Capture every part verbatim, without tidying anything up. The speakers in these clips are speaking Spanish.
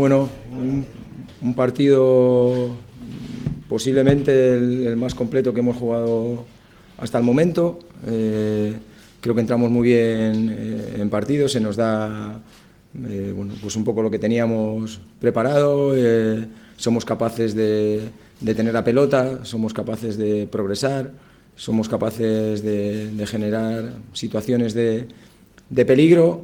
Bueno, un, un partido posiblemente el, el más completo que hemos jugado hasta el momento. Eh, creo que entramos muy bien eh, en partido, se nos da eh, bueno, pues un poco lo que teníamos preparado, eh, somos capaces de, de tener la pelota, somos capaces de progresar, somos capaces de, de generar situaciones de, de peligro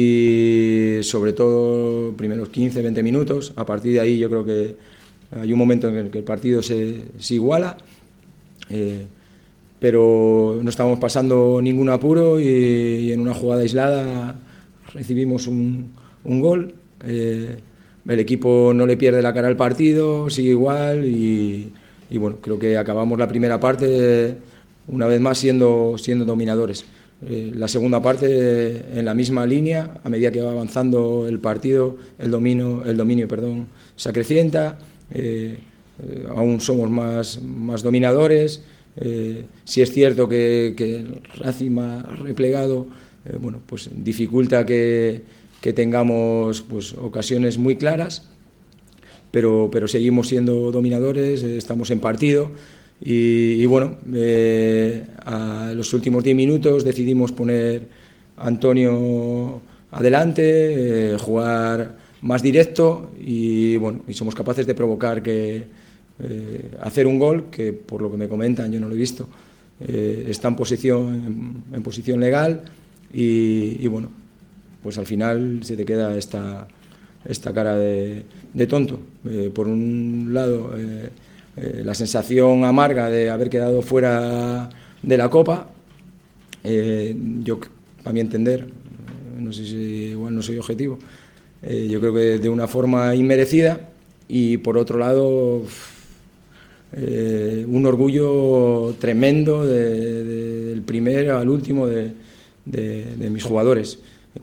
y sobre todo primeros quince veinte minutos. A partir de ahí yo creo que hay un momento en el que el partido se, se iguala, eh, pero no estamos pasando ningún apuro y, y en una jugada aislada recibimos un, un gol. Eh, el equipo no le pierde la cara al partido, sigue igual y, y bueno, creo que acabamos la primera parte una vez más siendo, siendo dominadores. Eh, la segunda parte eh, en la misma línea, a medida que va avanzando el partido, el dominio, el dominio perdón, se acrecienta, eh, eh, aún somos más, más dominadores. Eh, si es cierto que, que el Racing ha replegado, eh, bueno, pues dificulta que, que tengamos pues, ocasiones muy claras, pero, pero seguimos siendo dominadores, eh, estamos en partido. Y, y bueno, eh, a los últimos diez minutos decidimos poner a Antonio adelante, eh, jugar más directo y bueno, y somos capaces de provocar que eh, hacer un gol que por lo que me comentan, yo no lo he visto, eh, está en posición, en, en posición legal y, y bueno, pues al final se te queda esta, esta cara de, de tonto. Eh, por un lado, eh, Eh, la sensación amarga de haber quedado fuera de la Copa, eh, yo, a mi entender, no sé si igual no soy objetivo, eh, yo creo que de una forma inmerecida y por otro lado eh, un orgullo tremendo de, de, del primer al último de, de, de mis jugadores.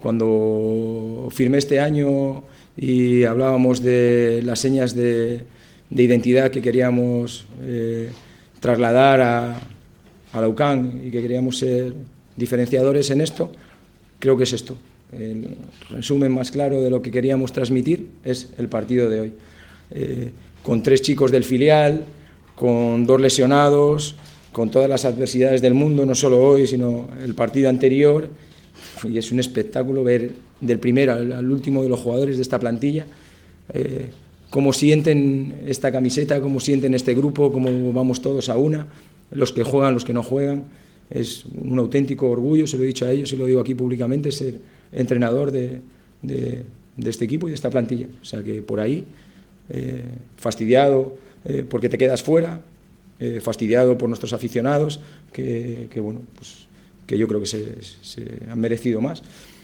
Cuando firmé este año y hablábamos de las señas de de identidad que queríamos eh, trasladar a, a la U C A M y que queríamos ser diferenciadores en esto, creo que es esto. El resumen más claro de lo que queríamos transmitir es el partido de hoy. Eh, con tres chicos del filial, con dos lesionados, con todas las adversidades del mundo, no solo hoy, sino el partido anterior, y es un espectáculo ver del primero al, al último de los jugadores de esta plantilla, eh, cómo sienten esta camiseta, cómo sienten este grupo, cómo vamos todos a una, los que juegan, los que no juegan. Es un auténtico orgullo, se lo he dicho a ellos y lo digo aquí públicamente, ser entrenador de, de, de este equipo y de esta plantilla. O sea que por ahí, eh, fastidiado eh, porque te quedas fuera, eh, fastidiado por nuestros aficionados, que, que, bueno, pues, que yo creo que se, se han merecido más,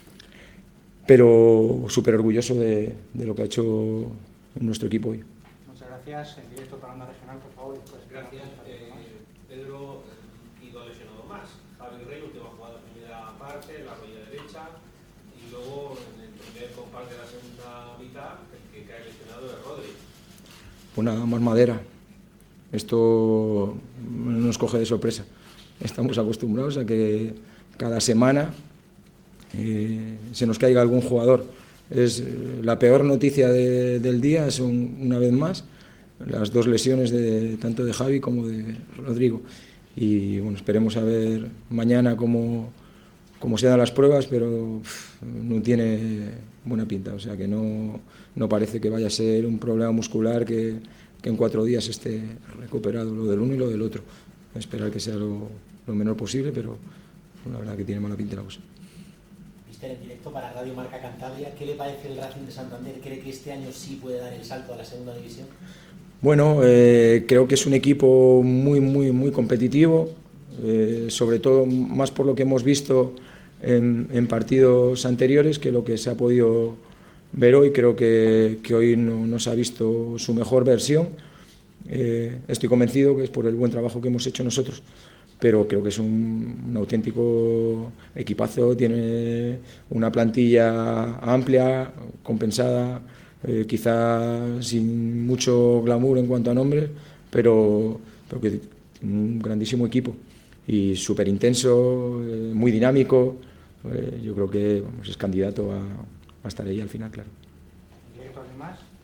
pero súper orgulloso de, de lo que ha hecho en nuestro equipo hoy. Muchas gracias. En directo para Onda Regional, por favor. Pues, gracias. Eh, Pedro y dos lesionados más. Javi Rey, última jugada de primera parte, la rodilla derecha, y luego en el primer comparte de la segunda mitad, el que cae lesionado es Rodri. Pues nada, más madera. Esto no nos coge de sorpresa. Estamos acostumbrados a que cada semana eh, se nos caiga algún jugador. Es la peor noticia de, del día, son una vez más las dos lesiones de, tanto de Javi como de Rodrigo. Y bueno, esperemos a ver mañana cómo, cómo se dan las pruebas, pero pff, no tiene buena pinta. O sea que no, no parece que vaya a ser un problema muscular que, que en cuatro días esté recuperado lo del uno y lo del otro. Esperar que sea lo, lo menor posible, pero bueno, la verdad que tiene mala pinta la cosa. En directo para Radio Marca Cantabria, ¿qué le parece el Racing de Santander? ¿Cree que este año sí puede dar el salto a la segunda división? Bueno, eh, creo que es un equipo muy, muy, muy competitivo, eh, sobre todo más por lo que hemos visto en, en partidos anteriores que lo que se ha podido ver hoy. Creo que, que hoy no, no se ha visto su mejor versión. Eh, estoy convencido que es por el buen trabajo que hemos hecho nosotros, pero creo que es un, un auténtico equipazo, tiene una plantilla amplia, compensada, eh, quizá sin mucho glamour en cuanto a nombres, pero, pero que un grandísimo equipo y súper intenso, eh, muy dinámico. Eh, yo creo que vamos, es candidato a, a estar ahí al final, claro. ¿Directo alguien más?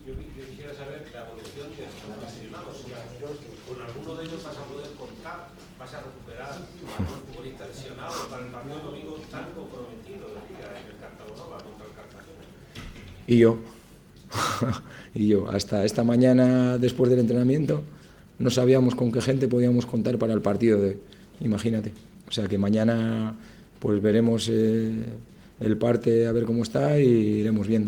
Yo, yo quisiera saber la evolución de los aficionados. Con alguno de ellos vas a poder contar, vas a recuperar a un futbolista lesionado para el partido de domingo tan comprometido de Liga en el Cartagonova contra el Cartagena. Y yo, y yo, hasta esta mañana después del entrenamiento no sabíamos con qué gente podíamos contar para el partido de hoy, imagínate. O sea que mañana pues veremos eh, el parte a ver cómo está y iremos viendo.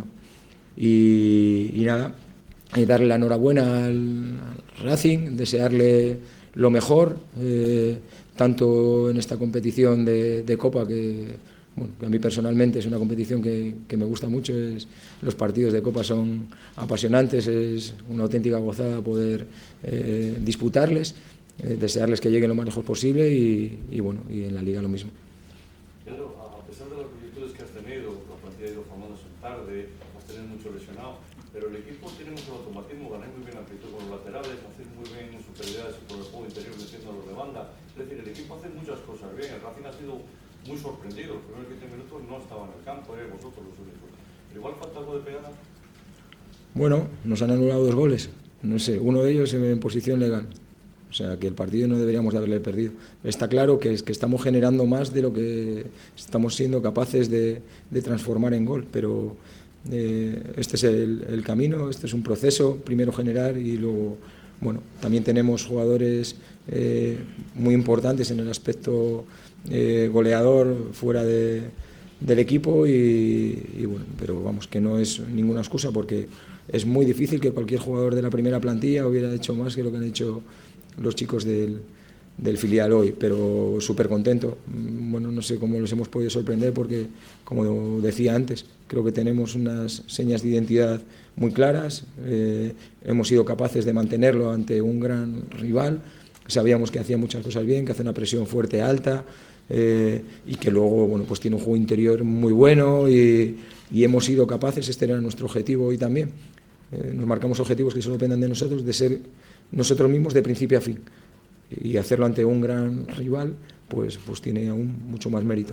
Y, y nada, y darle la enhorabuena al, al Racing, desearle lo mejor, eh, tanto en esta competición de, de Copa, que, bueno, que a mí personalmente es una competición que, que me gusta mucho. Es, los partidos de Copa son apasionantes, es una auténtica gozada poder eh, disputarles, eh, desearles que lleguen lo más lejos posible y, y, bueno, y en la Liga lo mismo. Pedro, a pesar de las virtudes que has tenido, la plantilla ha ido formándose tarde, has tenido mucho lesionado, pero el equipo tiene mucho automatismo, ganáis muy bien actitud con los laterales, hacéis muy bien superioridades por el juego interior metiendo a los de banda. Es decir, el equipo hace muchas cosas bien. El Racing ha sido muy sorprendido. Los primeros quince minutos no estaban en el campo, eh, vosotros los únicos. Pero igual falta algo de pegada. Bueno, nos han anulado dos goles. No sé, uno de ellos en posición legal. O sea, que el partido no deberíamos de haberle perdido. Está claro que, es, que estamos generando más de lo que estamos siendo capaces de, de transformar en gol, pero eh, este es el, el camino, este es un proceso, primero generar y luego, bueno, también tenemos jugadores eh, muy importantes en el aspecto eh, goleador fuera de, del equipo y, y bueno, pero vamos, que no es ninguna excusa porque es muy difícil que cualquier jugador de la primera plantilla hubiera hecho más que lo que han hecho los chicos del, del filial hoy, pero súper contento. Bueno, no sé cómo los hemos podido sorprender porque, como decía antes, creo que tenemos unas señas de identidad muy claras, eh, hemos sido capaces de mantenerlo ante un gran rival, sabíamos que hacía muchas cosas bien, que hace una presión fuerte, alta, eh, y que luego, bueno, pues tiene un juego interior muy bueno y, y hemos sido capaces, este era nuestro objetivo hoy también, eh, nos marcamos objetivos que solo dependan de nosotros, de ser nosotros mismos de principio a fin, y hacerlo ante un gran rival pues, pues tiene aún mucho más mérito.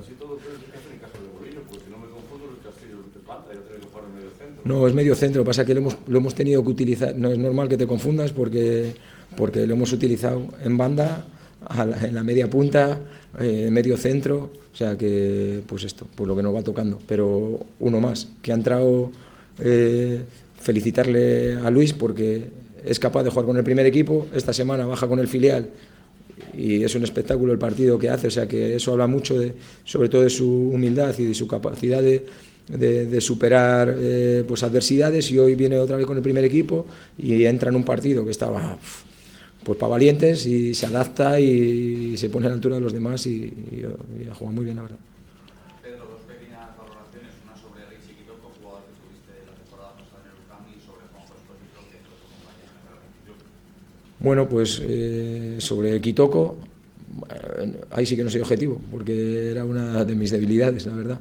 No, es medio centro, lo que pasa es que lo hemos, lo hemos tenido que utilizar, no es normal que te confundas porque, porque lo hemos utilizado en banda, a la, en la media punta, eh, medio centro, o sea que pues esto, pues lo que nos va tocando, pero uno más, que ha entrado, eh, felicitarle a Luis porque es capaz de jugar con el primer equipo, esta semana baja con el filial y es un espectáculo el partido que hace, o sea que eso habla mucho de, sobre todo de su humildad y de su capacidad de, de, de superar eh, pues adversidades, y hoy viene otra vez con el primer equipo y entra en un partido que estaba pues para valientes y se adapta y, y se pone a la altura de los demás y, y, y ha jugado muy bien, la verdad. Pedro, dos pequeñas valoraciones, una sobre Richie Quitoco, jugador que tuviste la temporada pasada en el Ucam, y sobre Juanjo Esposito, que fue tu compañero en el Racing Club. Bueno, pues eh, sobre Quitoco, ahí sí que no soy objetivo, porque era una de mis debilidades, la verdad,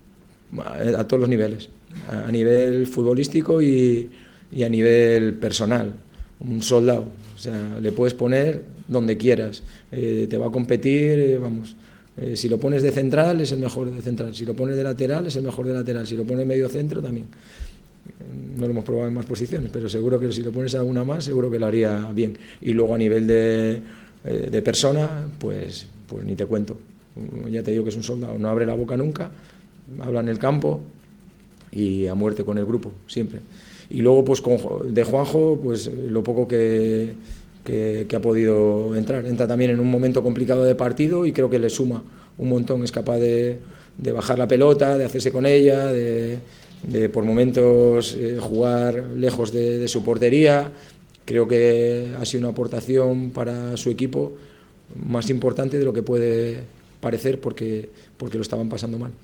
a todos los niveles, a nivel futbolístico y, y a nivel personal, un soldado, o sea, le puedes poner donde quieras, eh, te va a competir, eh, vamos, eh, si lo pones de central es el mejor de central, si lo pones de lateral es el mejor de lateral, si lo pones medio centro también. No lo hemos probado en más posiciones, pero seguro que si lo pones a alguna más, seguro que lo haría bien. Y luego a nivel de, de persona, pues, pues ni te cuento. Ya te digo que es un soldado, no abre la boca nunca, habla en el campo y a muerte con el grupo, siempre. Y luego pues con, de Juanjo, pues lo poco que, que, que ha podido entrar. Entra también en un momento complicado de partido y creo que le suma un montón, es capaz de, de bajar la pelota, de hacerse con ella, de... de por momentos eh, jugar lejos de, de su portería. Creo que ha sido una aportación para su equipo más importante de lo que puede parecer porque, porque lo estaban pasando mal.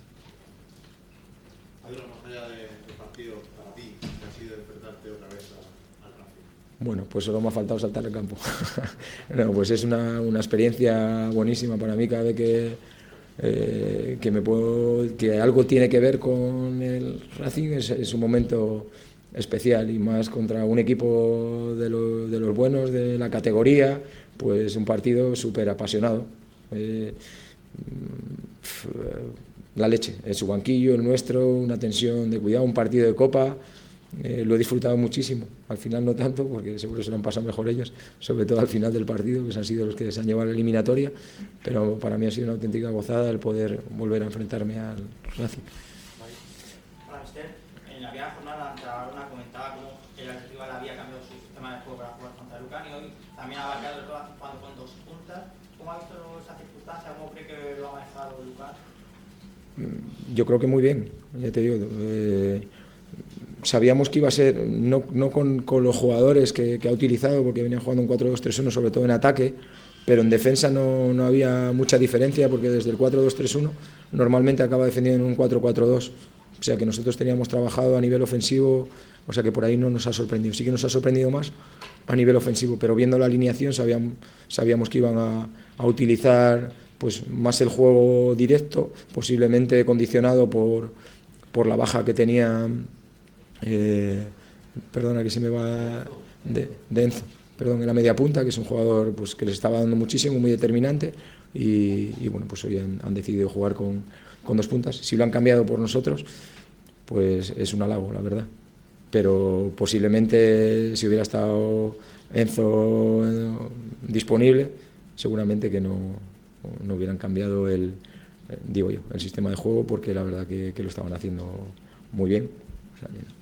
Pedro, más allá del partido, para ti, ¿qué ha sido despertarte otra vez al Racing? Bueno, pues solo me ha faltado saltar al campo. No, pues es una, una experiencia buenísima para mí cada vez que Eh, que me puedo, que algo tiene que ver con el Racing, es, es un momento especial y más contra un equipo de, lo, de los buenos de la categoría, pues un partido súper apasionado. Eh, la leche, en su banquillo, el nuestro, una tensión de cuidado, un partido de Copa, eh, lo he disfrutado muchísimo. Al final no tanto, porque seguro se lo han pasado mejor ellos, sobre todo al final del partido, que han sido los que se han llevado la eliminatoria, pero para mí ha sido una auténtica gozada el poder volver a enfrentarme al Racing. Hola, mister. En la primera jornada, ante la Barcelona, comentaba cómo el Atlético había cambiado su sistema de juego para jugar contra el Lucán y hoy también ha abarcado el todo jugando con dos puntas. ¿Cómo ha visto esa circunstancia? ¿Cómo cree que lo ha manejado el Lucán? Yo creo que muy bien, ya te digo. Eh, sabíamos que iba a ser, no, no con, con los jugadores que, que ha utilizado, porque venían jugando un cuatro dos tres uno, sobre todo en ataque, pero en defensa no, no había mucha diferencia, porque desde el cuatro dos tres uno normalmente acaba defendiendo en un cuatro cuatro dos. O sea que nosotros teníamos trabajado a nivel ofensivo, o sea que por ahí no nos ha sorprendido. Sí que nos ha sorprendido más a nivel ofensivo, pero viendo la alineación sabíamos, sabíamos que iban a, a utilizar pues más el juego directo, posiblemente condicionado por, por la baja que tenía, eh, perdona que se me va, de, de Enzo, perdón, en la media punta, que es un jugador pues, que les estaba dando muchísimo, muy determinante, y, y bueno, pues hoy han, han decidido jugar con, con dos puntas. Si lo han cambiado por nosotros, pues es un halago, la verdad. Pero posiblemente si hubiera estado Enzo disponible, seguramente que no, no hubieran cambiado el, digo yo, el sistema de juego, porque la verdad que, que lo estaban haciendo muy bien. O sea,